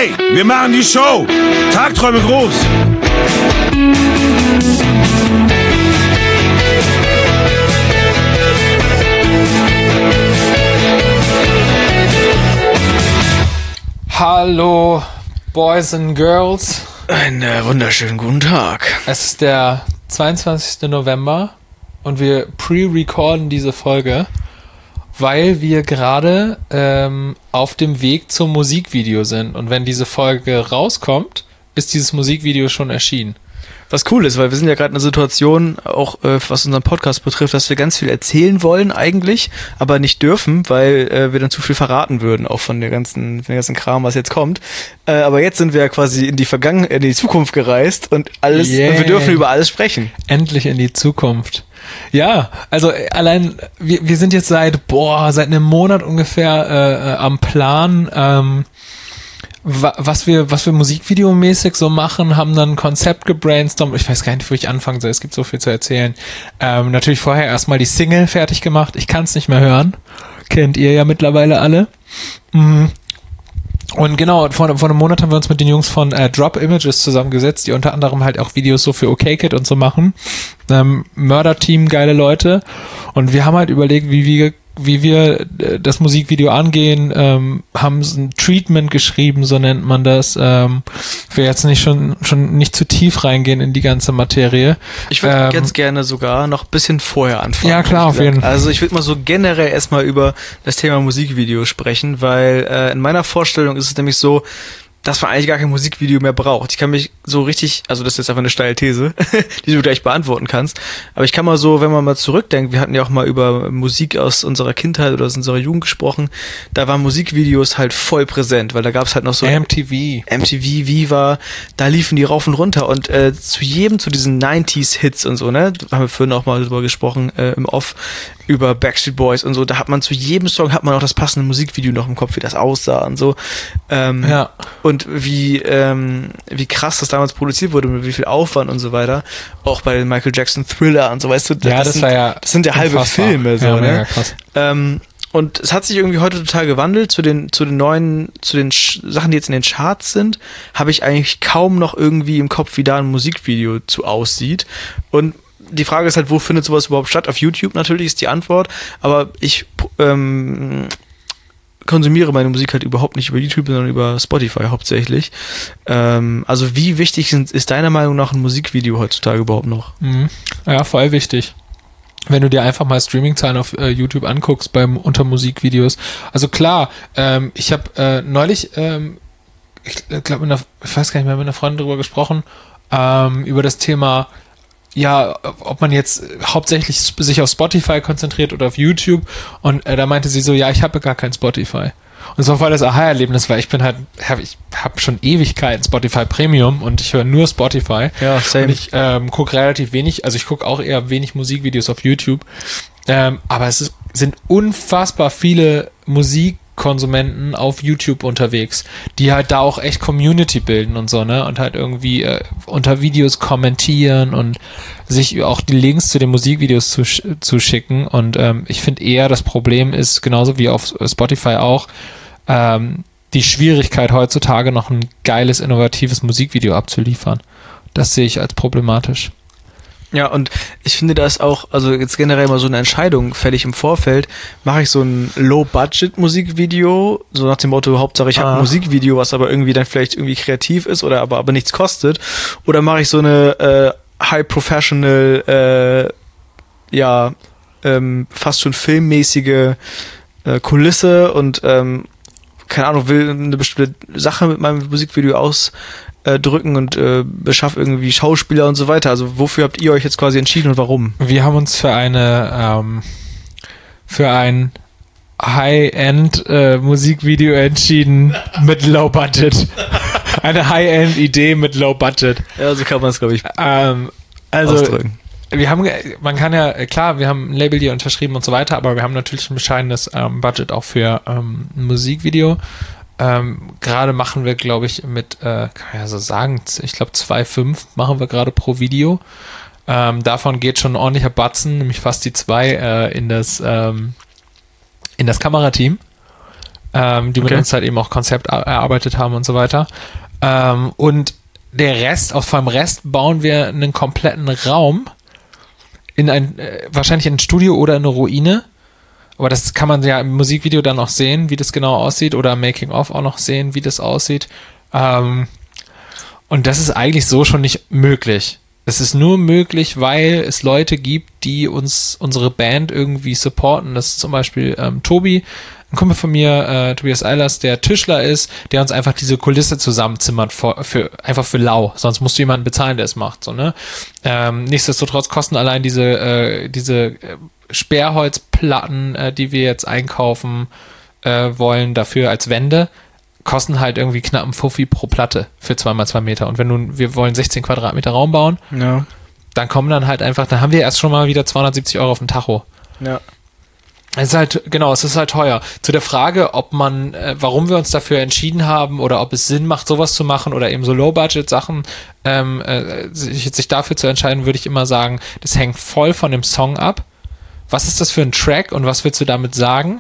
Hey, wir machen die Show. Tagträume groß. Hallo, Boys and Girls. Einen wunderschönen guten Tag. Es ist der 22. November und wir pre-recorden diese Folge, weil wir gerade auf dem Weg zum Musikvideo sind. Und wenn diese Folge rauskommt, ist dieses Musikvideo schon erschienen. Was cool ist, weil wir sind ja gerade in einer Situation, auch was unseren Podcast betrifft, dass wir ganz viel erzählen wollen eigentlich, aber nicht dürfen, weil wir dann zu viel verraten würden, auch von dem ganzen Kram, was jetzt kommt. Aber jetzt sind wir ja quasi in die Zukunft gereist und alles, und wir dürfen über alles sprechen. Endlich in die Zukunft. Ja, also allein, wir sind jetzt seit einem Monat ungefähr am Plan, was wir musikvideomäßig so machen, haben dann ein Konzept gebrainstormt. Ich weiß gar nicht, wo ich anfangen soll. Es gibt so viel zu erzählen. Natürlich vorher erstmal die Single fertig gemacht. Ich kann es nicht mehr hören. Kennt ihr ja mittlerweile alle. Und genau, vor einem Monat haben wir uns mit den Jungs von Drop Images zusammengesetzt, die unter anderem halt auch Videos so für OKKid und so machen. Mörder-Team, geile Leute. Und wir haben halt überlegt, wie wir das Musikvideo angehen, haben ein Treatment geschrieben, so nennt man das. Ich will jetzt nicht schon nicht zu tief reingehen in die ganze Materie. Ich würde jetzt gerne sogar noch ein bisschen vorher anfangen. Ja, klar, auf jeden Fall. Also ich würde mal so generell erstmal über das Thema Musikvideo sprechen, weil in meiner Vorstellung ist es nämlich so, dass man eigentlich gar kein Musikvideo mehr braucht. Ich kann mich so richtig, also das ist jetzt einfach eine steile These, die du gleich beantworten kannst, aber ich kann mal so, wenn man mal zurückdenkt, wir hatten ja auch mal über Musik aus unserer Kindheit oder aus unserer Jugend gesprochen, da waren Musikvideos halt voll präsent, weil da gab es halt noch so MTV, Viva, da liefen die rauf und runter und zu diesen 90s-Hits und so, ne, da haben wir vorhin auch mal drüber gesprochen, im Off, über Backstreet Boys und so, da hat man zu jedem Song auch das passende Musikvideo noch im Kopf, wie das aussah und so. Ja. Und wie krass das damals produziert wurde, mit wie viel Aufwand und so weiter. Auch bei Michael Jackson Thriller und so, weißt du, das sind ja halbe Filme, so, ja, ne? Krass. Und es hat sich irgendwie heute total gewandelt zu den Sachen, die jetzt in den Charts sind, habe ich eigentlich kaum noch irgendwie im Kopf, wie da ein Musikvideo zu aussieht. Und die Frage ist halt, wo findet sowas überhaupt statt? Auf YouTube natürlich ist die Antwort, aber ich konsumiere meine Musik halt überhaupt nicht über YouTube, sondern über Spotify hauptsächlich. Also wie wichtig ist deiner Meinung nach ein Musikvideo heutzutage überhaupt noch? Ja, voll wichtig. Wenn du dir einfach mal Streamingzahlen auf YouTube anguckst unter Musikvideos. Also klar, ich habe neulich, ich glaube, ich weiß gar nicht mehr, mit einer Freundin drüber gesprochen, über das Thema, ja, ob man jetzt hauptsächlich sich auf Spotify konzentriert oder auf YouTube, und da meinte sie so, ja, ich habe gar kein Spotify. Und es war voll das Aha-Erlebnis, weil ich habe schon Ewigkeiten Spotify Premium und ich höre nur Spotify. Ja, same. Und ich gucke relativ wenig, also ich gucke auch eher wenig Musikvideos auf YouTube, aber sind unfassbar viele Musikkonsumenten auf YouTube unterwegs, die halt da auch echt Community bilden und so, ne, und halt irgendwie unter Videos kommentieren und sich auch die Links zu den Musikvideos zu schicken. Und ich finde eher, das Problem ist, genauso wie auf Spotify auch, die Schwierigkeit heutzutage noch ein geiles, innovatives Musikvideo abzuliefern. Das sehe ich als problematisch. Ja, und ich finde das auch, also jetzt generell mal so eine Entscheidung fällig im Vorfeld, mache ich so ein Low-Budget-Musikvideo, so nach dem Motto, Hauptsache ich habe ein Musikvideo, was aber irgendwie dann vielleicht irgendwie kreativ ist oder aber nichts kostet, oder mache ich so eine high-professional, fast schon filmmäßige Kulisse und keine Ahnung, will eine bestimmte Sache mit meinem Musikvideo ausdrücken und beschafft irgendwie Schauspieler und so weiter. Also wofür habt ihr euch jetzt quasi entschieden und warum? Wir haben uns für ein High-End Musikvideo entschieden mit Low Budget. Eine High-End-Idee mit Low Budget. Ja, so kann man es, glaube ich, ausdrücken. Wir haben ein Label hier unterschrieben und so weiter, aber wir haben natürlich ein bescheidenes Budget auch für ein Musikvideo. Gerade machen wir, glaube ich, mit, kann man ja so sagen, ich glaube 2,5 machen wir gerade pro Video. Davon geht schon ein ordentlicher Batzen, nämlich fast die 2 in das Kamerateam. die mit uns halt eben auch Konzept erarbeitet haben und so weiter. Und der Rest, vom Rest bauen wir einen kompletten Raum in wahrscheinlich in ein Studio oder in eine Ruine. Aber das kann man ja im Musikvideo dann auch sehen, wie das genau aussieht, oder im Making-of auch noch sehen, wie das aussieht. Und das ist eigentlich so schon nicht möglich. Es ist nur möglich, weil es Leute gibt, die unsere Band irgendwie supporten. Das ist zum Beispiel Tobi, ein Kumpel von mir, Tobias Eilers, der Tischler ist, der uns einfach diese Kulisse zusammenzimmert einfach für lau. Sonst musst du jemanden bezahlen, der es macht. So, ne? Nichtsdestotrotz kosten allein diese Sperrholzplatten, die wir jetzt einkaufen wollen, dafür als Wände, kosten halt irgendwie knapp einen Fuffi pro Platte für 2x2 Meter. Und wir wollen 16 Quadratmeter Raum bauen, dann dann haben wir erst schon mal wieder 270 Euro auf dem Tacho. Ja. Es ist halt teuer. Zu der Frage, warum wir uns dafür entschieden haben oder ob es Sinn macht, sowas zu machen oder eben so Low-Budget-Sachen, sich dafür zu entscheiden, würde ich immer sagen, das hängt voll von dem Song ab. Was ist das für ein Track und was willst du damit sagen?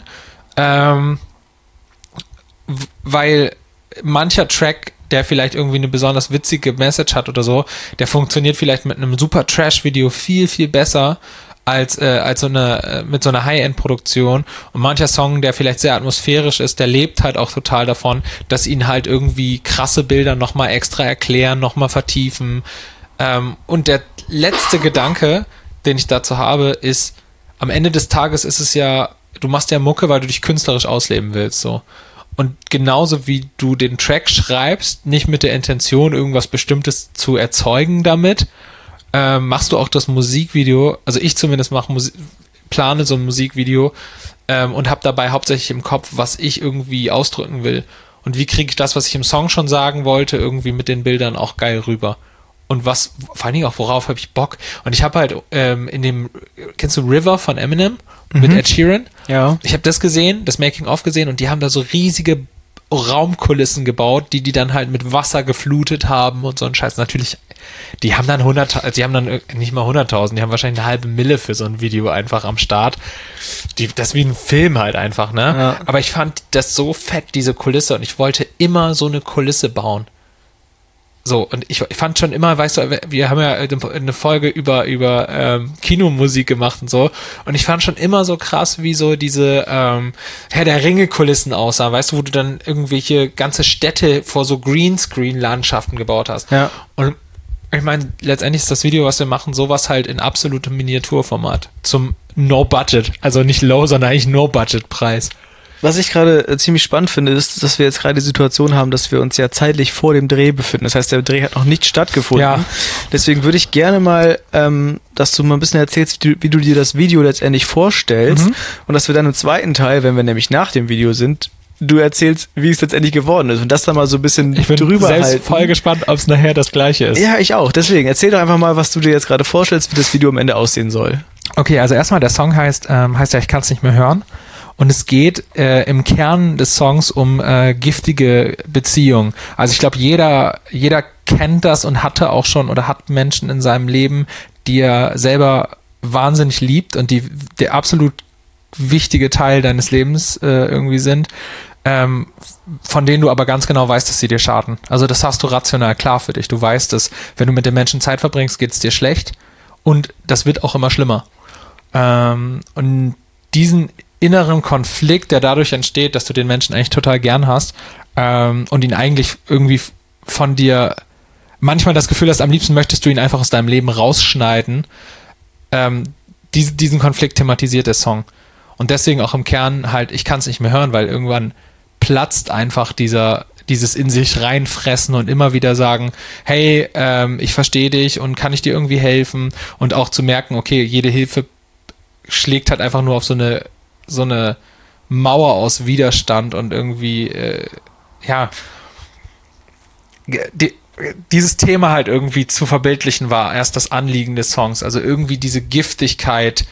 Weil mancher Track, der vielleicht irgendwie eine besonders witzige Message hat oder so, der funktioniert vielleicht mit einem super Trash-Video viel, viel besser als mit so einer High-End-Produktion. Und mancher Song, der vielleicht sehr atmosphärisch ist, der lebt halt auch total davon, dass ihn halt irgendwie krasse Bilder nochmal extra erklären, nochmal vertiefen. Und der letzte Gedanke, den ich dazu habe, ist, am Ende des Tages ist es ja, du machst ja Mucke, weil du dich künstlerisch ausleben willst, so. Und genauso wie du den Track schreibst, nicht mit der Intention, irgendwas Bestimmtes zu erzeugen damit, machst du auch das Musikvideo, also ich zumindest plane so ein Musikvideo und habe dabei hauptsächlich im Kopf, was ich irgendwie ausdrücken will. Und wie kriege ich das, was ich im Song schon sagen wollte, irgendwie mit den Bildern auch geil rüber. Und vor allen Dingen auch, worauf habe ich Bock? Und ich habe halt kennst du River von Eminem mit Ed Sheeran? Ja. Ich habe das gesehen, das Making-of gesehen, und die haben da so riesige Raumkulissen gebaut, die dann halt mit Wasser geflutet haben und so ein Scheiß. Natürlich, die haben dann nicht mal 100.000, die haben wahrscheinlich eine halbe Mille für so ein Video einfach am Start. Das ist wie ein Film halt einfach, ne? Ja. Aber ich fand das so fett, diese Kulisse, und ich wollte immer so eine Kulisse bauen. So, und ich fand schon immer, weißt du, wir haben ja eine Folge über Kinomusik gemacht und so, und ich fand schon immer so krass, wie so diese Herr der Ringe-Kulissen aussahen, weißt du, wo du dann irgendwelche ganze Städte vor so Greenscreen-Landschaften gebaut hast. Ja. Und ich meine, letztendlich ist das Video, was wir machen, sowas halt in absolutem Miniaturformat. Zum No-Budget, also nicht Low, sondern eigentlich No-Budget-Preis. Was ich gerade ziemlich spannend finde, ist, dass wir jetzt gerade die Situation haben, dass wir uns ja zeitlich vor dem Dreh befinden. Das heißt, der Dreh hat noch nicht stattgefunden. Ja. Deswegen würde ich gerne mal, dass du mal ein bisschen erzählst, wie du dir das Video letztendlich vorstellst, und dass wir dann im zweiten Teil, wenn wir nämlich nach dem Video sind, du erzählst, wie es letztendlich geworden ist, und das dann mal so ein bisschen drüber halten. Ich bin selbst voll gespannt, ob es nachher das Gleiche ist. Ja, ich auch. Deswegen, erzähl doch einfach mal, was du dir jetzt gerade vorstellst, wie das Video am Ende aussehen soll. Okay, also erstmal, der Song heißt ja, ich kann es nicht mehr hören. Und es geht im Kern des Songs um giftige Beziehungen. Also ich glaube, jeder kennt das und hatte auch schon oder hat Menschen in seinem Leben, die er selber wahnsinnig liebt und die der absolut wichtige Teil deines Lebens irgendwie sind, von denen du aber ganz genau weißt, dass sie dir schaden. Also das hast du rational klar für dich. Du weißt, dass wenn du mit den Menschen Zeit verbringst, geht es dir schlecht, und das wird auch immer schlimmer. Und diesen inneren Konflikt, der dadurch entsteht, dass du den Menschen eigentlich total gern hast und ihn eigentlich irgendwie von dir manchmal das Gefühl hast, am liebsten möchtest du ihn einfach aus deinem Leben rausschneiden, diesen Konflikt thematisiert der Song. Und deswegen auch im Kern halt, ich kann es nicht mehr hören, weil irgendwann platzt einfach dieses in sich reinfressen und immer wieder sagen, hey, ich verstehe dich und kann ich dir irgendwie helfen, und auch zu merken, okay, jede Hilfe schlägt halt einfach nur auf so eine Mauer aus Widerstand, und irgendwie, dieses Thema halt irgendwie zu verbildlichen war erst das Anliegen des Songs, also irgendwie diese Giftigkeit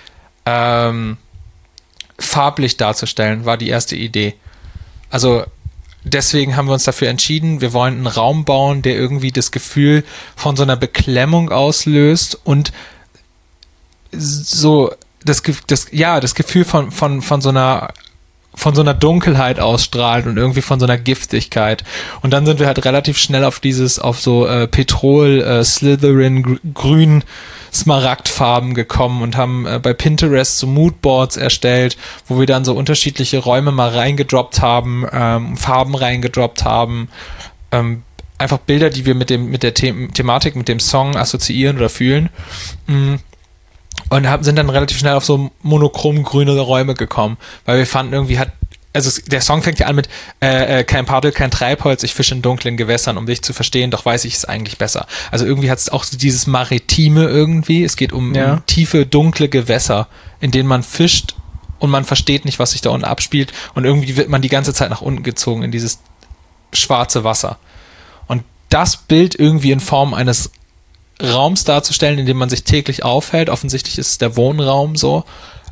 farblich darzustellen, war die erste Idee. Also deswegen haben wir uns dafür entschieden, wir wollen einen Raum bauen, der irgendwie das Gefühl von so einer Beklemmung auslöst und so das Gefühl von von so einer Dunkelheit ausstrahlt und irgendwie von so einer Giftigkeit. Und dann sind wir halt relativ schnell auf so Petrol, Slytherin, grün, Smaragdfarben gekommen und haben bei Pinterest so Moodboards erstellt, wo wir dann so unterschiedliche Räume mal reingedroppt haben, Farben reingedroppt haben, einfach Bilder, die wir mit der Thematik, mit dem Song assoziieren oder fühlen. Und sind dann relativ schnell auf so monochrom grüne Räume gekommen, weil wir fanden irgendwie der Song fängt ja an mit kein Paddel, kein Treibholz, ich fische in dunklen Gewässern, um dich zu verstehen, doch weiß ich es eigentlich besser. Also irgendwie hat es auch so dieses Maritime irgendwie, es geht um tiefe, dunkle Gewässer, in denen man fischt und man versteht nicht, was sich da unten abspielt und irgendwie wird man die ganze Zeit nach unten gezogen in dieses schwarze Wasser. Und das Bild irgendwie in Form eines Raums darzustellen, in dem man sich täglich aufhält, offensichtlich ist es der Wohnraum so,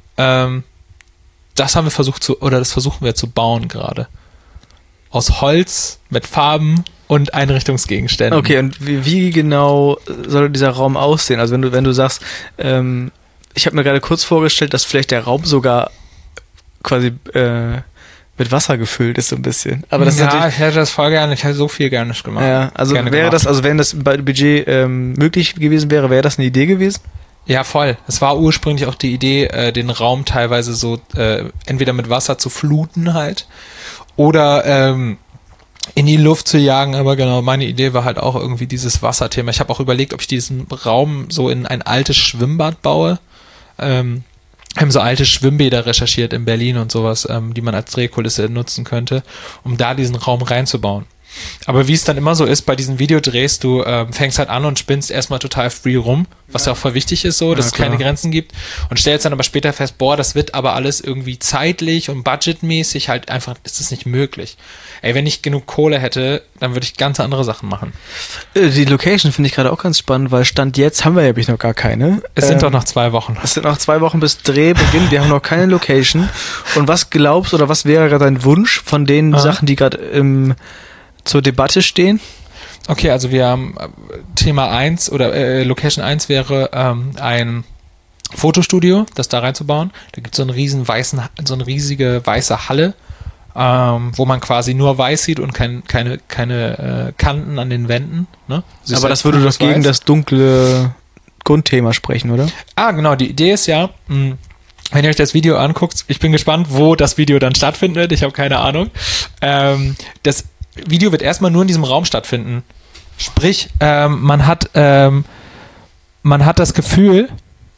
das versuchen wir zu bauen gerade. Aus Holz, mit Farben und Einrichtungsgegenständen. Okay, und wie genau soll dieser Raum aussehen? Also wenn du sagst, ich habe mir gerade kurz vorgestellt, dass vielleicht der Raum sogar quasi mit Wasser gefüllt ist so ein bisschen. Aber das ist natürlich, ich hätte das voll gerne, ich hätte so viel gerne gemacht. Ja, also wenn das Budget möglich gewesen wäre das eine Idee gewesen? Ja, voll. Es war ursprünglich auch die Idee, den Raum teilweise so entweder mit Wasser zu fluten halt oder in die Luft zu jagen, aber genau, meine Idee war halt auch irgendwie dieses Wasserthema. Ich habe auch überlegt, ob ich diesen Raum so in ein altes Schwimmbad baue. Haben so alte Schwimmbäder recherchiert in Berlin und sowas, die man als Drehkulisse nutzen könnte, um da diesen Raum reinzubauen. Aber wie es dann immer so ist, bei diesen Videodrehs, du fängst halt an und spinnst erstmal total free rum, was ja auch voll wichtig ist so, dass es keine Grenzen gibt und stellst dann aber später fest, das wird aber alles irgendwie zeitlich und budgetmäßig halt einfach, ist das nicht möglich. Ey, wenn ich genug Kohle hätte, dann würde ich ganz andere Sachen machen. Die Location finde ich gerade auch ganz spannend, weil Stand jetzt haben wir ja noch gar keine. Es sind doch noch 2 Wochen. Es sind noch 2 Wochen bis Drehbeginn, wir haben noch keine Location. Und was glaubst oder was wäre gerade dein Wunsch von den Sachen, die gerade zur Debatte stehen? Okay, also wir haben Thema 1 oder Location 1 wäre ein Fotostudio, das da reinzubauen. Da gibt es so eine riesige weiße Halle, wo man quasi nur weiß sieht und keine Kanten an den Wänden. Ne? Aber das würde doch gegen das dunkle Grundthema sprechen, oder? Genau, die Idee ist ja, wenn ihr euch das Video anguckt, ich bin gespannt, wo das Video dann stattfinden wird, ich habe keine Ahnung. Das Video wird erstmal nur in diesem Raum stattfinden. Sprich, man hat das Gefühl,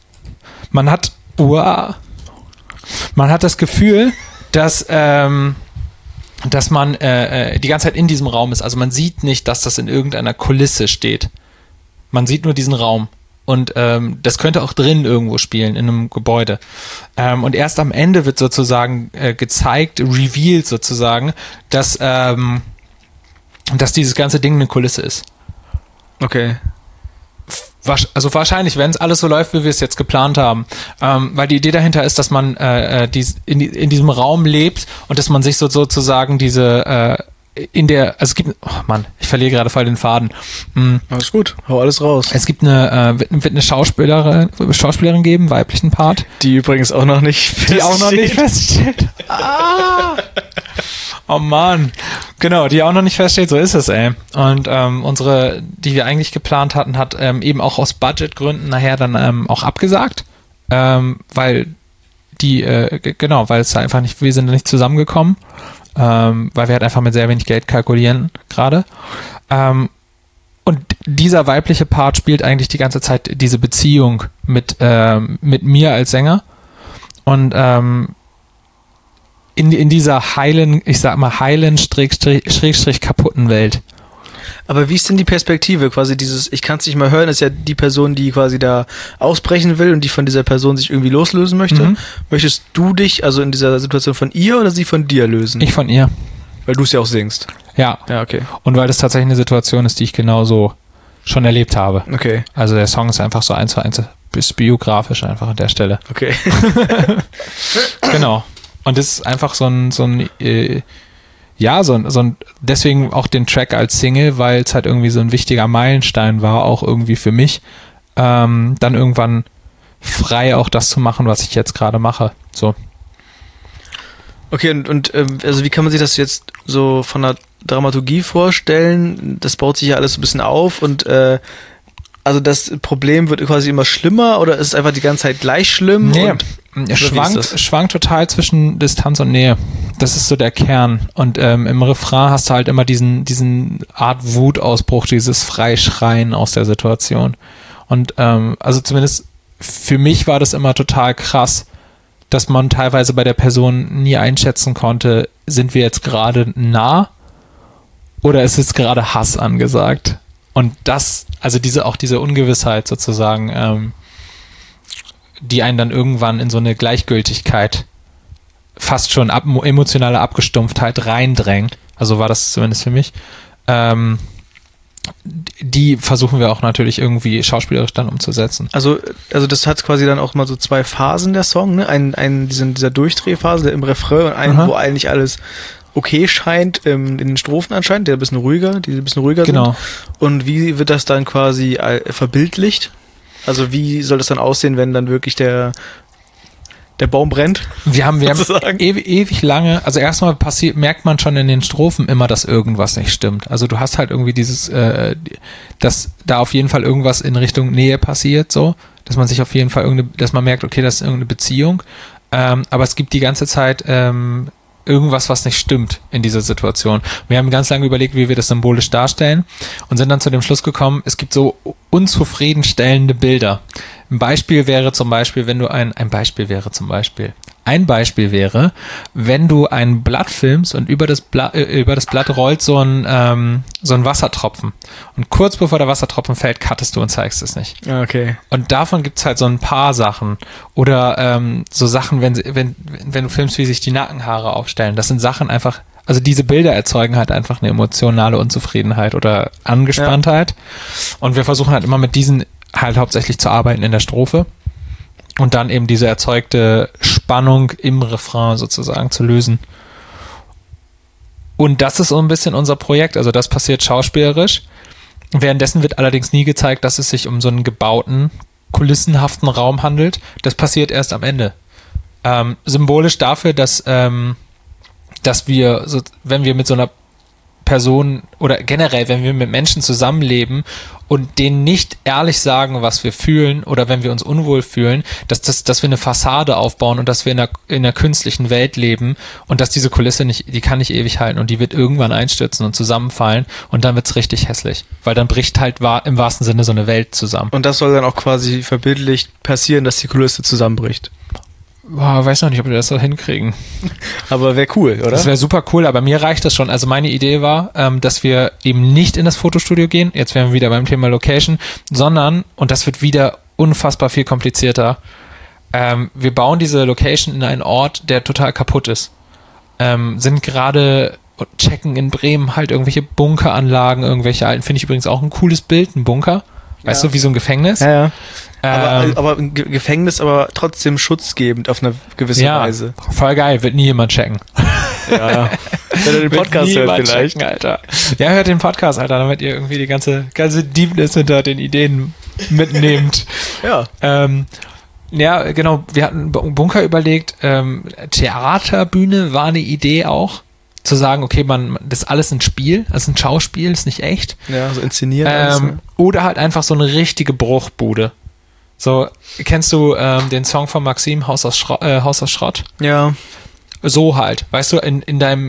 dass man die ganze Zeit in diesem Raum ist. Also man sieht nicht, dass das in irgendeiner Kulisse steht. Man sieht nur diesen Raum. Und das könnte auch drin irgendwo spielen, in einem Gebäude. Und erst am Ende wird sozusagen gezeigt, revealed sozusagen, dass dieses ganze Ding eine Kulisse ist. Okay. Also wahrscheinlich, wenn es alles so läuft, wie wir es jetzt geplant haben. Weil die Idee dahinter ist, dass man in diesem Raum lebt und dass man sich sozusagen es gibt, ich verliere gerade voll den Faden. Alles gut, hau alles raus. Es gibt wird eine Schauspielerin geben, weiblichen Part. Die übrigens auch noch nicht feststeht. Oh Mann. Genau, die auch noch nicht feststeht, so ist es, ey. Und unsere, die wir eigentlich geplant hatten, hat eben auch aus Budgetgründen nachher dann auch abgesagt, weil es einfach nicht, wir sind nicht zusammengekommen, weil wir halt einfach mit sehr wenig Geld kalkulieren gerade. Und dieser weibliche Part spielt eigentlich die ganze Zeit diese Beziehung mit mir als Sänger und in dieser heilen, ich sag mal Schrägstrich kaputten Welt. Aber wie ist denn die Perspektive? Quasi dieses, ich kann es nicht mehr hören, ist ja die Person, die quasi da ausbrechen will und die von dieser Person sich irgendwie loslösen möchte. Mhm. Möchtest du dich also in dieser Situation von ihr oder sie von dir lösen? Ich von ihr. Weil du es ja auch singst. Ja. Ja, okay. Und weil das tatsächlich eine Situation ist, die ich genauso schon erlebt habe. Okay. Also der Song ist einfach so 1:1 bis biografisch einfach an der Stelle. Okay. Genau. Und das ist einfach deswegen auch den Track als Single, weil es halt irgendwie so ein wichtiger Meilenstein war, auch irgendwie für mich, dann irgendwann frei auch das zu machen, was ich jetzt gerade mache. So. Okay, und also wie kann man sich das jetzt so von der Dramaturgie vorstellen? Das baut sich ja alles so ein bisschen auf und also das Problem wird quasi immer schlimmer oder ist es einfach die ganze Zeit gleich schlimm? Nee, es schwankt total zwischen Distanz und Nähe. Das ist so der Kern. Und im Refrain hast du halt immer diesen Art Wutausbruch, dieses Freischreien aus der Situation. Und also zumindest für mich war das immer total krass, dass man teilweise bei der Person nie einschätzen konnte, sind wir jetzt gerade nah oder ist jetzt gerade Hass angesagt? Und das, also diese Ungewissheit sozusagen, die einen dann irgendwann in so eine Gleichgültigkeit, fast schon emotionale Abgestumpftheit reindrängt, also war das zumindest für mich, die versuchen wir auch natürlich irgendwie schauspielerisch dann umzusetzen. Also das hat quasi dann auch mal so 2 Phasen der Song, ne? Dieser Durchdrehphase im Refrain und einen, wo eigentlich alles okay scheint, in den Strophen anscheinend, die ein bisschen ruhiger Genau. sind. Und wie wird das dann quasi verbildlicht? Also wie soll das dann aussehen, wenn dann wirklich der Baum brennt? Wir haben ewig lange, also erstmal merkt man schon in den Strophen immer, dass irgendwas nicht stimmt. Also du hast halt irgendwie dieses, dass da auf jeden Fall irgendwas in Richtung Nähe passiert, so, dass man sich auf jeden Fall dass man merkt, okay, das ist irgendeine Beziehung. Aber es gibt die ganze Zeit irgendwas, was nicht stimmt in dieser Situation. Wir haben ganz lange überlegt, wie wir das symbolisch darstellen und sind dann zu dem Schluss gekommen, es gibt so unzufriedenstellende Bilder. Ein Beispiel wäre, wenn du ein Blatt filmst und über das Blatt rollt so ein Wassertropfen. Und kurz bevor der Wassertropfen fällt, cuttest du und zeigst es nicht. Okay. Und davon gibt's halt so ein paar Sachen. Oder so Sachen, wenn du filmst, wie sich die Nackenhaare aufstellen. Das sind Sachen einfach, also diese Bilder erzeugen halt einfach eine emotionale Unzufriedenheit oder Angespanntheit. Ja. Und wir versuchen halt immer mit diesen halt hauptsächlich zu arbeiten in der Strophe und dann eben diese erzeugte Spannung im Refrain sozusagen zu lösen. Und das ist so ein bisschen unser Projekt, also das passiert schauspielerisch. Währenddessen wird allerdings nie gezeigt, dass es sich um so einen gebauten, kulissenhaften Raum handelt. Das passiert erst am Ende. Symbolisch dafür, dass wir, wenn wir mit so einer Person oder generell, wenn wir mit Menschen zusammenleben und denen nicht ehrlich sagen, was wir fühlen oder wenn wir uns unwohl fühlen, dass wir eine Fassade aufbauen und dass wir in einer künstlichen Welt leben und dass diese Kulisse die kann nicht ewig halten und die wird irgendwann einstürzen und zusammenfallen und dann wird's richtig hässlich, weil dann bricht halt im wahrsten Sinne so eine Welt zusammen. Und das soll dann auch quasi verbildlicht passieren, dass die Kulisse zusammenbricht. Boah, weiß noch nicht, ob wir das so hinkriegen. Aber wäre cool, oder? Das wäre super cool, aber mir reicht das schon. Also meine Idee war, dass wir eben nicht in das Fotostudio gehen, jetzt wären wir wieder beim Thema Location, sondern, und das wird wieder unfassbar viel komplizierter, wir bauen diese Location in einen Ort, der total kaputt ist. Sind gerade checken in Bremen halt irgendwelche Bunkeranlagen, irgendwelche alten, finde ich übrigens auch ein cooles Bild, ein Bunker. Weißt du, wie so ein Gefängnis? Ja. Aber ein Gefängnis, aber trotzdem schutzgebend auf eine gewisse Weise. Voll geil, wird nie jemand checken. Ja. Wenn ihr den Podcast hört vielleicht. Checken, Alter. Ja, hört den Podcast, Alter, damit ihr irgendwie die ganze Deepness hinter den Ideen mitnehmt. Ja. Ja, genau, wir hatten Bunker überlegt, Theaterbühne war eine Idee auch. Zu sagen, okay, das ist alles ein Spiel, das ist ein Schauspiel, ist nicht echt. Ja, so inszenieren. Oder halt einfach so eine richtige Bruchbude. So, kennst du den Song von Maxim, Haus aus Schrott? Ja. So halt, weißt du, in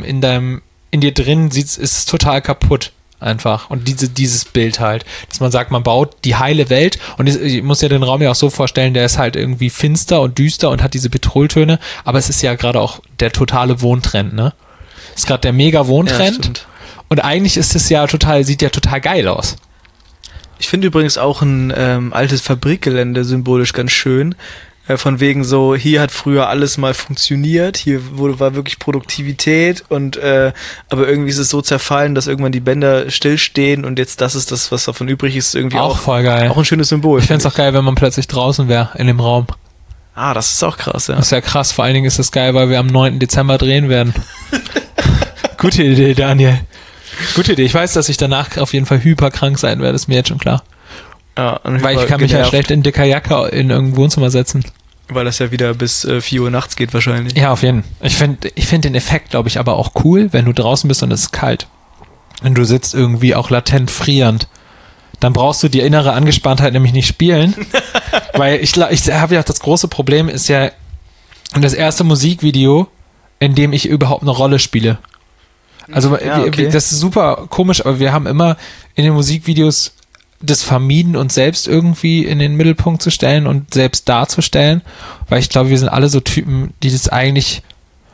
dir drin ist es total kaputt einfach. Und dieses Bild halt, dass man sagt, man baut die heile Welt und ich muss ja den Raum ja auch so vorstellen, der ist halt irgendwie finster und düster und hat diese Petroltöne, aber es ist ja gerade auch der totale Wohntrend, ne? Ist gerade der mega Wohntrend. Ja, und eigentlich ist es ja sieht ja total geil aus. Ich finde übrigens auch ein altes Fabrikgelände symbolisch ganz schön. Von wegen so, hier hat früher alles mal funktioniert, hier war wirklich Produktivität und aber irgendwie ist es so zerfallen, dass irgendwann die Bänder stillstehen und jetzt das ist das, was davon übrig ist, irgendwie auch voll geil. Auch ein schönes Symbol. Ich fände es auch geil, wenn man plötzlich draußen wäre in dem Raum. Ah, das ist auch krass, ja. Das ist ja krass, vor allen Dingen ist das geil, weil wir am 9. Dezember drehen werden. Gute Idee, Daniel. Gute Idee. Ich weiß, dass ich danach auf jeden Fall hyperkrank sein werde, ist mir jetzt schon klar. Ja, weil ich kann mich ja schlecht in dicker Jacke in irgendein Wohnzimmer setzen. Weil das ja wieder bis 4 Uhr nachts geht wahrscheinlich. Ja, auf jeden Fall. Ich find den Effekt, glaube ich, aber auch cool, wenn du draußen bist und es ist kalt. Wenn du sitzt irgendwie auch latent frierend, dann brauchst du die innere Angespanntheit nämlich nicht spielen. Weil ich habe ja auch das große Problem, ist ja das erste Musikvideo, in dem ich überhaupt eine Rolle spiele. Also Ja, okay. das ist super komisch, aber wir haben immer in den Musikvideos das vermieden, uns selbst irgendwie in den Mittelpunkt zu stellen und selbst darzustellen, weil ich glaube, wir sind alle so Typen, die das eigentlich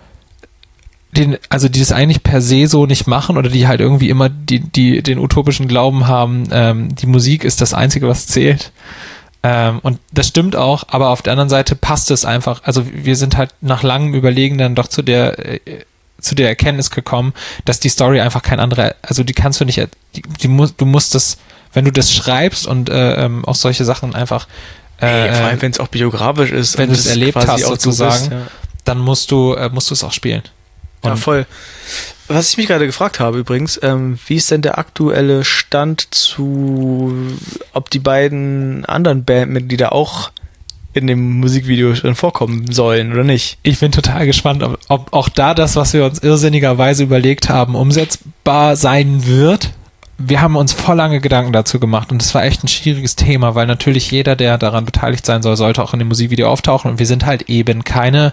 die das eigentlich per se so nicht machen oder die halt irgendwie immer den utopischen Glauben haben, die Musik ist das Einzige, was zählt. Und das stimmt auch, aber auf der anderen Seite passt es einfach. Also wir sind halt nach langem Überlegen dann doch zu der Erkenntnis gekommen, dass die Story einfach kein anderer, also die kannst du nicht, du musst das, wenn du das schreibst und auch solche Sachen einfach Vor allem, wenn es auch biografisch ist. wenn und du es das erlebt quasi hast auch so sozusagen, ist, ja. dann musst du es auch spielen. Ja, Und- voll. Was ich mich gerade gefragt habe übrigens, wie ist denn der aktuelle Stand zu, ob die beiden anderen Bandmitglieder auch in dem Musikvideo schon vorkommen sollen oder nicht? Ich bin total gespannt, ob auch da das, was wir uns irrsinnigerweise überlegt haben, umsetzbar sein wird. Wir haben uns voll lange Gedanken dazu gemacht und es war echt ein schwieriges Thema, weil natürlich jeder, der daran beteiligt sein soll, sollte auch in dem Musikvideo auftauchen und wir sind halt eben keine,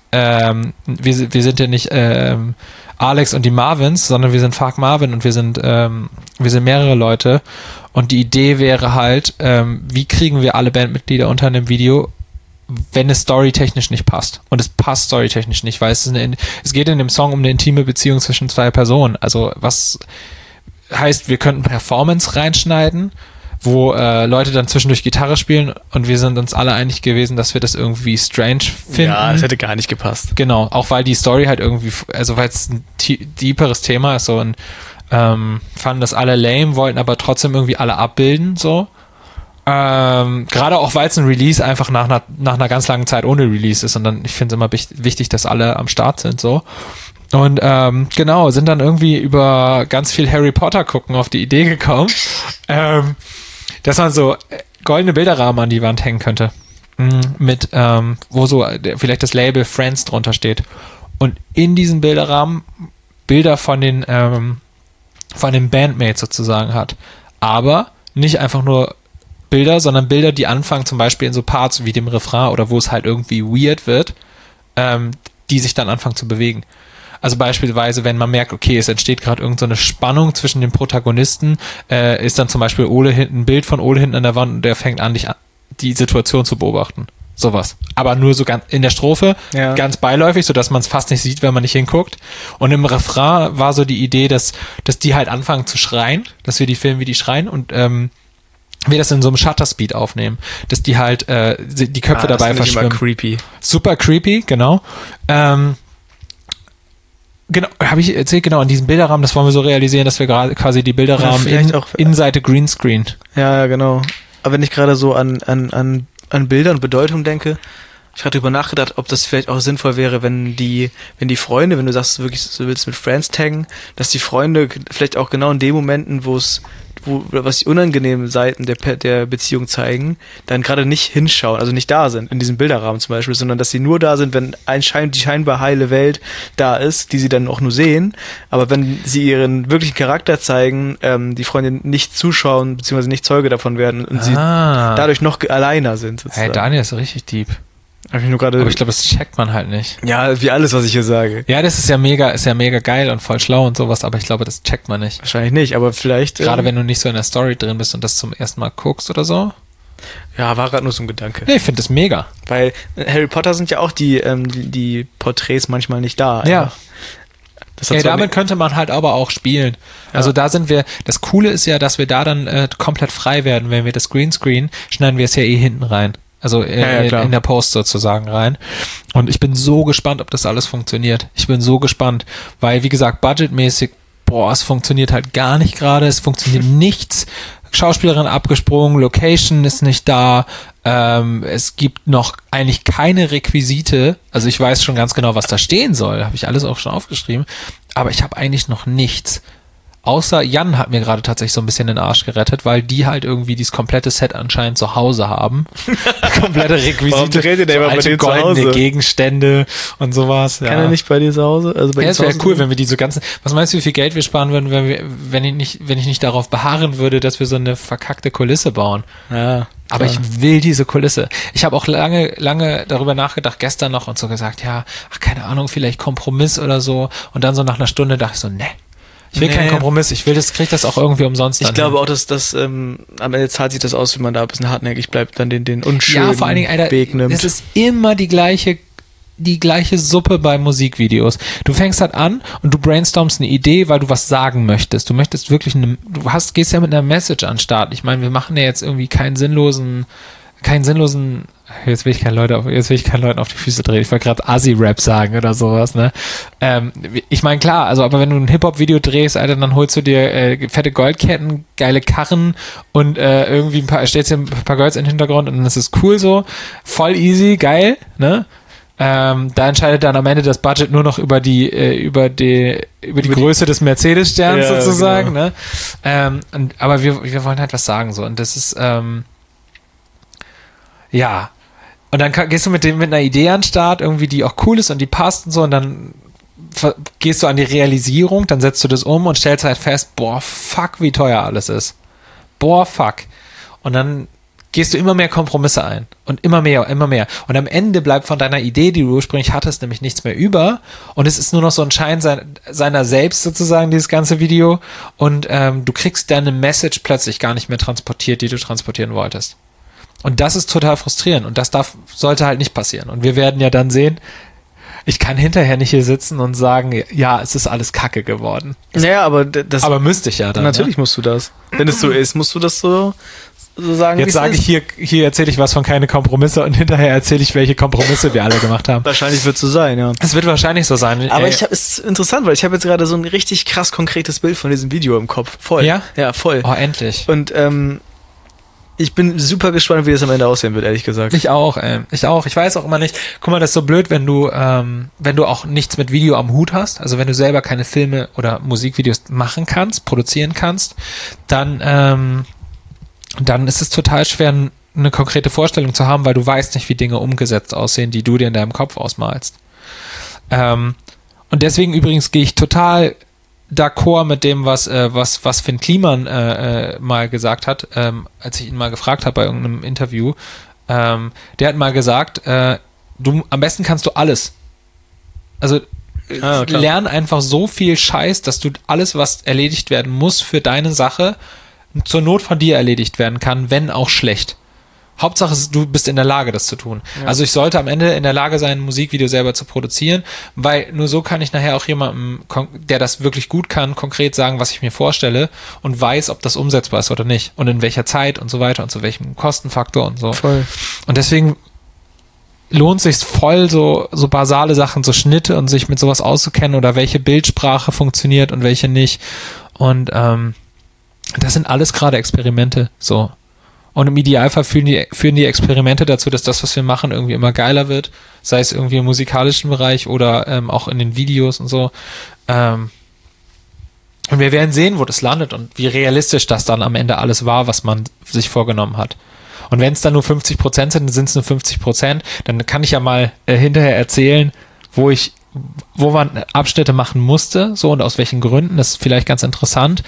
wir sind ja nicht Alex und die Marvins, sondern wir sind Fuck Marvin und wir sind mehrere Leute und die Idee wäre halt, wie kriegen wir alle Bandmitglieder unter einem Video, wenn es storytechnisch nicht passt. Und es passt storytechnisch nicht, weil es geht in dem Song um eine intime Beziehung zwischen zwei Personen. Also was heißt, wir könnten Performance reinschneiden, wo Leute dann zwischendurch Gitarre spielen und wir sind uns alle einig gewesen, dass wir das irgendwie strange finden. Ja, das hätte gar nicht gepasst. Genau, auch weil die Story halt irgendwie, also weil es ein deeperes Thema ist so und fanden das alle lame, wollten aber trotzdem irgendwie alle abbilden, so. Gerade auch, weil es ein Release einfach nach einer ganz langen Zeit ohne Release ist und dann, ich finde es immer wichtig, dass alle am Start sind, so. Und genau, sind dann irgendwie über ganz viel Harry Potter gucken auf die Idee gekommen, dass man so goldene Bilderrahmen an die Wand hängen könnte. Mit, wo so vielleicht das Label Friends drunter steht. Und in diesen Bilderrahmen Bilder von den Bandmates sozusagen hat. Aber nicht einfach nur Bilder, sondern Bilder, die anfangen zum Beispiel in so Parts wie dem Refrain oder wo es halt irgendwie weird wird, die sich dann anfangen zu bewegen. Also beispielsweise, wenn man merkt, okay, es entsteht gerade irgend so eine Spannung zwischen den Protagonisten, ist dann zum Beispiel ein Bild von Ole hinten an der Wand und der fängt an, die Situation zu beobachten. Sowas. Aber nur so ganz in der Strophe, Ja. ganz beiläufig, sodass man es fast nicht sieht, wenn man nicht hinguckt. Und im Refrain war so die Idee, dass die halt anfangen zu schreien, dass wir die filmen, wie die schreien und wir das in so einem Shutter-Speed aufnehmen, dass die halt die Köpfe das dabei finde ich immer verschwimmen. creepy. Super creepy, genau. Genau, habe ich erzählt, genau, in diesem Bilderrahmen, das wollen wir so realisieren, dass wir gerade quasi die Bilderrahmen Ja, vielleicht auch- Innenseite Greenscreen. Ja, genau. Aber wenn ich gerade so an Bilder und Bedeutung denke, ich hatte darüber nachgedacht, ob das vielleicht auch sinnvoll wäre, wenn die Freunde, wenn du sagst, wirklich, du willst mit Friends taggen, dass die Freunde vielleicht auch genau in den Momenten, was die unangenehmen Seiten der Beziehung zeigen, dann gerade nicht hinschauen, also nicht da sind, in diesem Bilderrahmen zum Beispiel, sondern dass sie nur da sind, wenn die scheinbar heile Welt da ist, die sie dann auch nur sehen, aber wenn sie ihren wirklichen Charakter zeigen, die Freunde nicht zuschauen, beziehungsweise nicht Zeuge davon werden und sie dadurch noch alleiner sind. Hey, Sozusagen. Daniel ist richtig deep. Hab ich nur gerade. Aber ich glaube, das checkt man halt nicht. Ja, wie alles, was ich hier sage. Ja, das ist ja mega geil und voll schlau und sowas, aber ich glaube, das checkt man nicht. Wahrscheinlich nicht, aber vielleicht. Gerade wenn du nicht so in der Story drin bist und das zum ersten Mal guckst oder so. Ja, war gerade nur so ein Gedanke. Nee, ich finde das mega. Weil Harry Potter sind ja auch die Porträts manchmal nicht da. Ja. einfach. Das hat Ja, zwar damit könnte man halt aber auch spielen. Also da sind wir, das Coole ist ja, dass wir da dann komplett frei werden. Wenn wir das Greenscreen, schneiden wir es ja hinten rein. Also klar. in der Post sozusagen rein. Und ich bin so gespannt, ob das alles funktioniert. Ich bin so gespannt, weil, wie gesagt, budgetmäßig, es funktioniert halt gar nicht gerade. Es funktioniert nichts. Schauspielerin abgesprungen, Location ist nicht da. Es gibt noch eigentlich keine Requisite. Also ich weiß schon ganz genau, was da stehen soll. Habe ich alles auch schon aufgeschrieben. Aber ich habe eigentlich noch nichts. Außer Jan hat mir gerade tatsächlich so ein bisschen den Arsch gerettet, weil die halt irgendwie dieses komplette Set anscheinend zu Hause haben. Komplette Requisite, Warum dreht ihr denn so immer bei alte denen zu goldene Hause? Gegenstände und sowas. Kann er nicht bei dir zu Hause? Also bei Ja, dir es zu wäre Hause cool, wenn wir diese ganzen, was meinst du, wie viel Geld wir sparen würden, wenn ich nicht darauf beharren würde, dass wir so eine verkackte Kulisse bauen. Ja, Aber klar. ich will diese Kulisse. Ich habe auch lange darüber nachgedacht, gestern noch und so gesagt, ja, ach, keine Ahnung, vielleicht Kompromiss oder so. Und dann so nach einer Stunde dachte ich so, ne. Ich will keinen Kompromiss, krieg das auch irgendwie umsonst. Ich glaube auch, dass das am Ende zahlt sich das aus, wenn man da ein bisschen hartnäckig bleibt, dann den unschönen vor allen Dingen, Alter, Weg nimmt. es ist immer die gleiche Suppe bei Musikvideos. Du fängst halt an und du brainstormst eine Idee, weil du was sagen möchtest. Du möchtest wirklich gehst ja mit einer Message an den Start. Ich meine, wir machen ja jetzt irgendwie keinen sinnlosen, jetzt will ich keinen Leuten auf die Füße drehen. Ich wollte gerade Assi-Rap sagen oder sowas, ne? Ich meine, klar, also, aber wenn du ein Hip-Hop-Video drehst, Alter, dann holst du dir fette Goldketten, geile Karren und irgendwie stellst dir ein paar Girls in den Hintergrund und dann ist es cool so. Voll easy, geil, ne? Da entscheidet dann am Ende das Budget nur noch über die Größe des Mercedes-Sterns sozusagen, genau. ne? Aber wir wollen halt was sagen, so. Und das ist, ja. Und dann gehst du mit einer Idee an den Start, irgendwie, die auch cool ist und die passt und so, und dann gehst du an die Realisierung, dann setzt du das um und stellst halt fest, boah, fuck, wie teuer alles ist. Boah, fuck. Und dann gehst du immer mehr Kompromisse ein. Und immer mehr. Und am Ende bleibt von deiner Idee, die du ursprünglich hattest, nämlich nichts mehr über. Und es ist nur noch so ein Schein seiner selbst sozusagen, dieses ganze Video. Und du kriegst deine Message plötzlich gar nicht mehr transportiert, die du transportieren wolltest. Und das ist total frustrierend. Und das sollte halt nicht passieren. Und wir werden ja dann sehen, ich kann hinterher nicht hier sitzen und sagen, ja, es ist alles Kacke geworden. Naja, aber Aber müsste ich ja dann. natürlich musst du das. Wenn es so ist, musst du das so sagen, Jetzt sage ich hier erzähle ich was von keine Kompromisse und hinterher erzähle ich, welche Kompromisse wir alle gemacht haben. Wahrscheinlich wird es so sein, ja. Es wird wahrscheinlich so sein. Aber es ist interessant, weil ich habe jetzt gerade so ein richtig krass konkretes Bild von diesem Video im Kopf. Voll. Ja? Ja, voll. Oh, endlich. Und ich bin super gespannt, wie das am Ende aussehen wird, ehrlich gesagt. Ich auch. Ich weiß auch immer nicht. Guck mal, das ist so blöd, wenn du auch nichts mit Video am Hut hast, also wenn du selber keine Filme oder Musikvideos machen kannst, produzieren kannst, dann ist es total schwer, eine konkrete Vorstellung zu haben, weil du weißt nicht, wie Dinge umgesetzt aussehen, die du dir in deinem Kopf ausmalst. Und deswegen übrigens gehe ich total d'accord mit dem, was Finn Kliman mal gesagt hat, als ich ihn mal gefragt habe bei irgendeinem Interview. Der hat mal gesagt, am besten kannst du alles. Also lern einfach so viel Scheiß, dass du alles, was erledigt werden muss für deine Sache, zur Not von dir erledigt werden kann, wenn auch schlecht. Hauptsache, du bist in der Lage, das zu tun. Ja. Also ich sollte am Ende in der Lage sein, ein Musikvideo selber zu produzieren, weil nur so kann ich nachher auch jemandem, der das wirklich gut kann, konkret sagen, was ich mir vorstelle und weiß, ob das umsetzbar ist oder nicht und in welcher Zeit und so weiter und zu welchem Kostenfaktor und so. Voll. Und deswegen lohnt sich voll, so basale Sachen, so Schnitte und sich mit sowas auszukennen oder welche Bildsprache funktioniert und welche nicht. Und das sind alles gerade Experimente, so. Und im Idealfall führen die Experimente dazu, dass das, was wir machen, irgendwie immer geiler wird, sei es irgendwie im musikalischen Bereich oder auch in den Videos und so. Und wir werden sehen, wo das landet und wie realistisch das dann am Ende alles war, was man sich vorgenommen hat. Und wenn es dann nur 50% sind, dann sind es nur 50%, dann kann ich ja mal hinterher erzählen, wo man Abschnitte machen musste, so und aus welchen Gründen. Das ist vielleicht ganz interessant.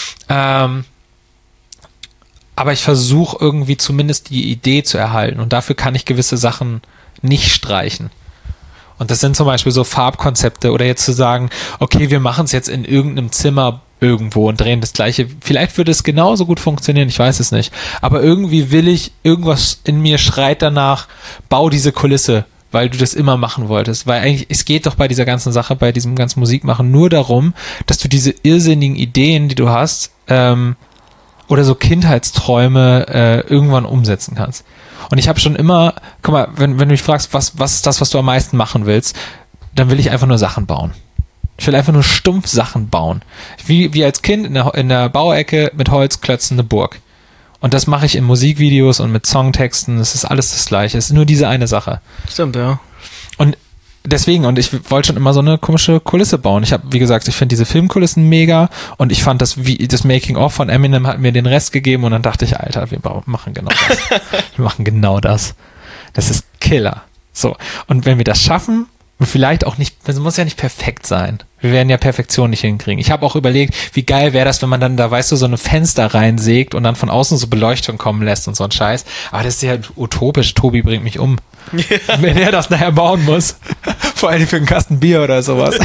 Aber ich versuche irgendwie zumindest die Idee zu erhalten und dafür kann ich gewisse Sachen nicht streichen. Und das sind zum Beispiel so Farbkonzepte oder jetzt zu sagen, okay, wir machen es jetzt in irgendeinem Zimmer irgendwo und drehen das Gleiche. Vielleicht würde es genauso gut funktionieren, ich weiß es nicht. Aber irgendwie irgendwas in mir schreit danach, bau diese Kulisse, weil du das immer machen wolltest. Weil eigentlich, es geht doch bei dieser ganzen Sache, bei diesem ganzen Musikmachen nur darum, dass du diese irrsinnigen Ideen, die du hast, oder so Kindheitsträume irgendwann umsetzen kannst. Und ich habe schon immer, guck mal, wenn du mich fragst, was ist das, was du am meisten machen willst, dann will ich einfach nur Sachen bauen. Ich will einfach nur stumpf Sachen bauen. Wie als Kind in der Bauecke mit Holzklötzen eine Burg. Und das mache ich in Musikvideos und mit Songtexten. Es ist alles das Gleiche. Es ist nur diese eine Sache. Stimmt, ja. Und deswegen, und ich wollte schon immer so eine komische Kulisse bauen. Wie gesagt, ich finde diese Filmkulissen mega und ich fand das Making-of von Eminem hat mir den Rest gegeben und dann dachte ich, Alter, wir machen genau das. Wir machen genau das. Das ist Killer. So. Und wenn wir das schaffen, vielleicht auch nicht, das muss ja nicht perfekt sein. Wir werden ja Perfektion nicht hinkriegen. Ich habe auch überlegt, wie geil wäre das, wenn man dann da, weißt du, so eine Fenster reinsägt und dann von außen so Beleuchtung kommen lässt und so ein Scheiß. Aber das ist ja utopisch. Tobi bringt mich um. Ja. Wenn er das nachher bauen muss. Vor allem für einen Kasten Bier oder sowas.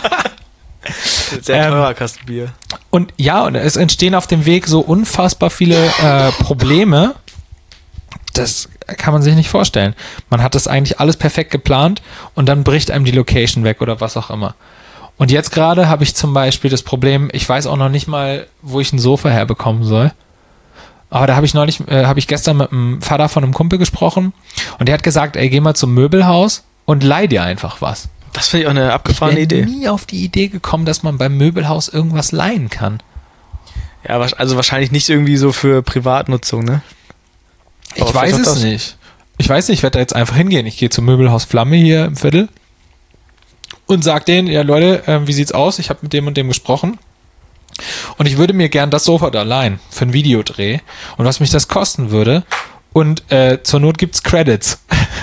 Sehr teurer Kasten Bier. Und ja, und es entstehen auf dem Weg so unfassbar viele Probleme. Das kann man sich nicht vorstellen. Man hat das eigentlich alles perfekt geplant und dann bricht einem die Location weg oder was auch immer. Und jetzt gerade habe ich zum Beispiel das Problem, ich weiß auch noch nicht mal, wo ich ein Sofa herbekommen soll. Aber da habe ich gestern mit dem Vater von einem Kumpel gesprochen und der hat gesagt, ey, geh mal zum Möbelhaus und leih dir einfach was. Das finde ich auch eine abgefahrene Idee. Ich bin nie auf die Idee gekommen, dass man beim Möbelhaus irgendwas leihen kann. Ja, also wahrscheinlich nicht irgendwie so für Privatnutzung, ne? Ich weiß es nicht. Ich weiß nicht, ich werde da jetzt einfach hingehen. Ich gehe zum Möbelhaus Flamme hier im Viertel und sag denen, ja Leute, wie sieht's aus? Ich habe mit dem und dem gesprochen und ich würde mir gern das Sofa da leihen für einen Videodreh und was mich das kosten würde und zur Not gibt's Credits.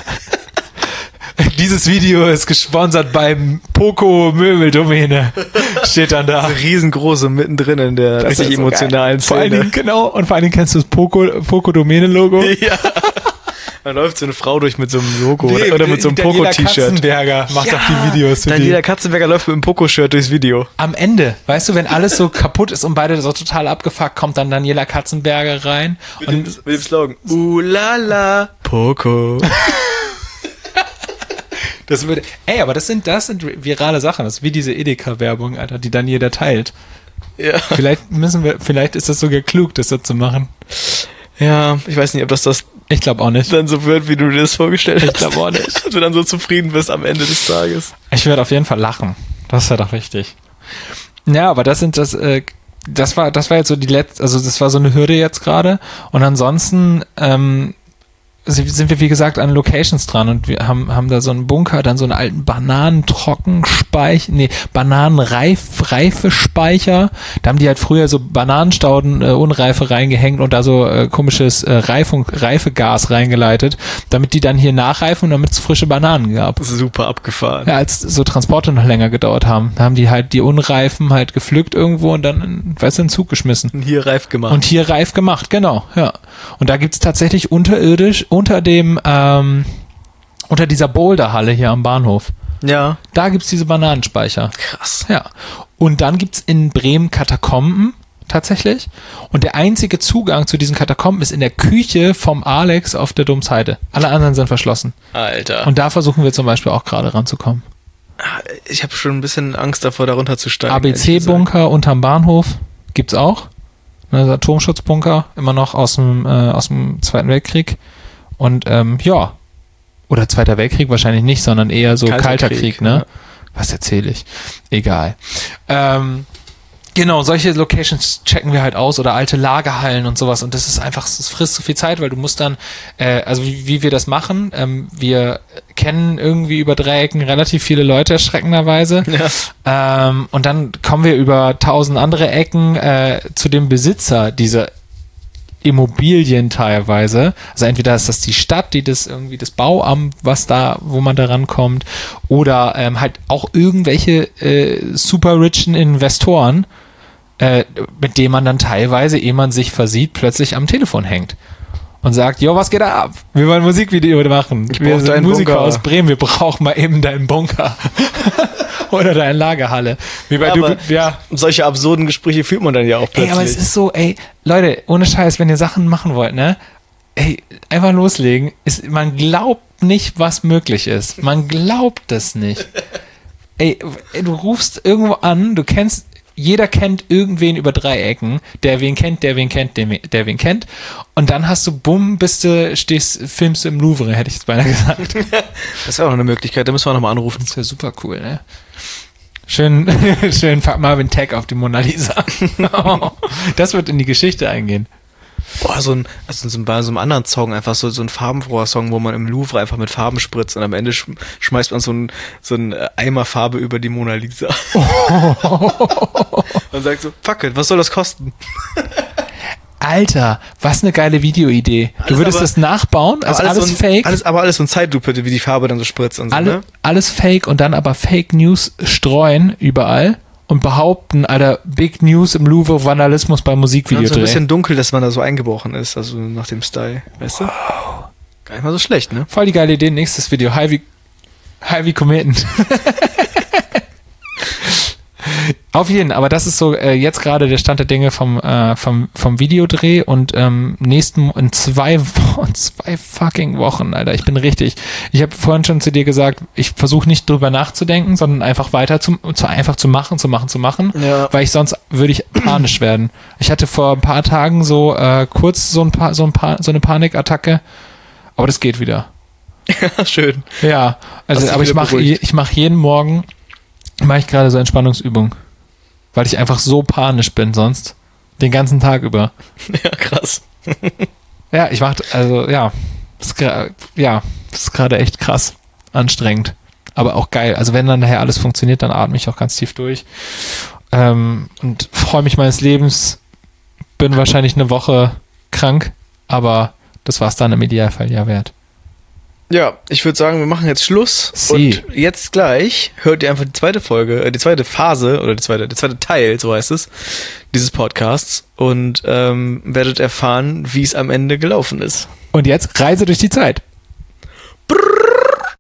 Dieses Video ist gesponsert beim Poco Möbeldomäne. Steht dann da. Das ist riesengroße mittendrin in der das richtig so emotionalen Szene. Vor allen Dingen, genau, und vor allen Dingen kennst du das Poco Domäne Logo? Ja. Da läuft so eine Frau durch mit so einem Logo oder mit so einem Poco-T-Shirt. Katzenberger macht doch die Videos für Daniela Katzenberger läuft mit einem Poco-Shirt durchs Video. Am Ende, weißt du, wenn alles so kaputt ist und beide so total abgefuckt, kommt dann Daniela Katzenberger rein. Mit dem Slogan. Ulala, Poco. Das würde, aber das sind virale Sachen. Das ist wie diese Edeka-Werbung, Alter, die dann jeder teilt. Ja. Vielleicht ist das sogar klug, das so zu machen. Ja, ich weiß nicht, ob das ich glaube auch nicht. Dann so wird, wie du dir das vorgestellt hast. Ich glaube auch nicht. Dass du dann so zufrieden bist am Ende des Tages. Ich werde auf jeden Fall lachen. Das wäre doch wichtig. Ja, aber das war jetzt so das war so eine Hürde jetzt gerade. Und ansonsten, sind wir, wie gesagt, an Locations dran und wir haben da so einen Bunker, dann so einen alten Bananenreifespeicher. Da haben die halt früher so Bananenstauden Unreife reingehängt und da so komisches Reifegas reingeleitet, damit die dann hier nachreifen und damit es frische Bananen gab. Super abgefahren. Ja, als so Transporte noch länger gedauert haben. Da haben die halt die Unreifen halt gepflückt irgendwo und dann in den Zug geschmissen. Und hier reif gemacht, genau, ja. Und da gibt's tatsächlich unterirdisch unter dieser Boulderhalle hier am Bahnhof. Ja. Da gibt's diese Bananenspeicher. Krass. Ja. Und dann gibt's in Bremen Katakomben tatsächlich. Und der einzige Zugang zu diesen Katakomben ist in der Küche vom Alex auf der Domsheide. Alle anderen sind verschlossen. Alter. Und da versuchen wir zum Beispiel auch gerade ranzukommen. Ich habe schon ein bisschen Angst davor, da runterzusteigen. ABC-Bunker unterm Bahnhof gibt's auch. Ne, Atomschutzbunker, immer noch aus dem Zweiten Weltkrieg. Und oder Zweiter Weltkrieg wahrscheinlich nicht, sondern eher so Kalter Krieg, ne? Ja. Was erzähle ich? Egal. Genau, solche Locations checken wir halt aus oder alte Lagerhallen und sowas und das ist einfach, es frisst so viel Zeit, weil du musst dann, wie wir das machen, wir kennen irgendwie über Dreiecken relativ viele Leute erschreckenderweise und dann kommen wir über 1000 andere Ecken zu dem Besitzer dieser Immobilien teilweise, also entweder ist das die Stadt, die das irgendwie das Bauamt, wo man da rankommt, oder halt auch irgendwelche super richen Investoren, mit denen man dann teilweise, ehe man sich versieht, plötzlich am Telefon hängt und sagt, jo, was geht da ab? Wir wollen ein Musikvideo machen. Wir sind Musiker aus Bremen, wir brauchen mal eben deinen Bunker. Oder deine Lagerhalle. Solche absurden Gespräche führt man dann ja auch plötzlich. Aber es ist so, Leute, ohne Scheiß, wenn ihr Sachen machen wollt, ne? Einfach loslegen. Man glaubt nicht, was möglich ist. Man glaubt es nicht. Du rufst irgendwo an, jeder kennt irgendwen über 3 Ecken, der wen kennt, der wen kennt, der wen kennt. Und dann hast du, filmst du im Louvre, hätte ich jetzt beinahe gesagt. Das ist auch noch eine Möglichkeit, da müssen wir nochmal anrufen. Das wäre super cool, ne? Schön Marvin Tag auf die Mona Lisa. Das wird in die Geschichte eingehen. Boah, so bei so einem anderen Song, einfach so ein farbenfroher Song, wo man im Louvre einfach mit Farben spritzt und am Ende schmeißt man so ein Eimer Farbe über die Mona Lisa. Und sagt so, fuck it, was soll das kosten? Alter, was eine geile Videoidee. Du würdest das nachbauen, also alles fake. Alles so ein Zeitlupe, wie die Farbe dann so spritzt und so, ne? Alles fake und dann aber Fake News streuen überall und behaupten, Alter, Big News im Louvre, Vandalismus beim Musikvideo. So ein bisschen dunkel, dass man da so eingebrochen ist, also nach dem Style, weißt du? Gar nicht mal so schlecht, ne? Voll die geile Idee, nächstes Video, High wie Kometen. Auf jeden, aber das ist so jetzt gerade der Stand der Dinge vom Videodreh und in 2 fucking Wochen, Alter. Ich habe vorhin schon zu dir gesagt, ich versuche nicht drüber nachzudenken, sondern einfach weiter einfach zu machen, ja. Weil sonst würde ich panisch werden. Ich hatte vor ein paar Tagen so kurz so eine Panikattacke, aber das geht wieder. Ja, schön. Ja, also aber ich mache jeden Morgen gerade so Entspannungsübungen. Weil ich einfach so panisch bin sonst. Den ganzen Tag über. Ja, krass. Ja, das ist gerade echt krass. Anstrengend. Aber auch geil. Also wenn dann nachher alles funktioniert, dann atme ich auch ganz tief durch. Und freue mich meines Lebens. Bin wahrscheinlich eine Woche krank, aber das war es dann im Idealfall ja wert. Ja, ich würde sagen, wir machen jetzt Schluss. Und jetzt gleich hört ihr einfach die zweite Folge, die zweite Phase oder der zweite Teil, so heißt es, dieses Podcasts und werdet erfahren, wie es am Ende gelaufen ist. Und jetzt Reise durch die Zeit. Brrr.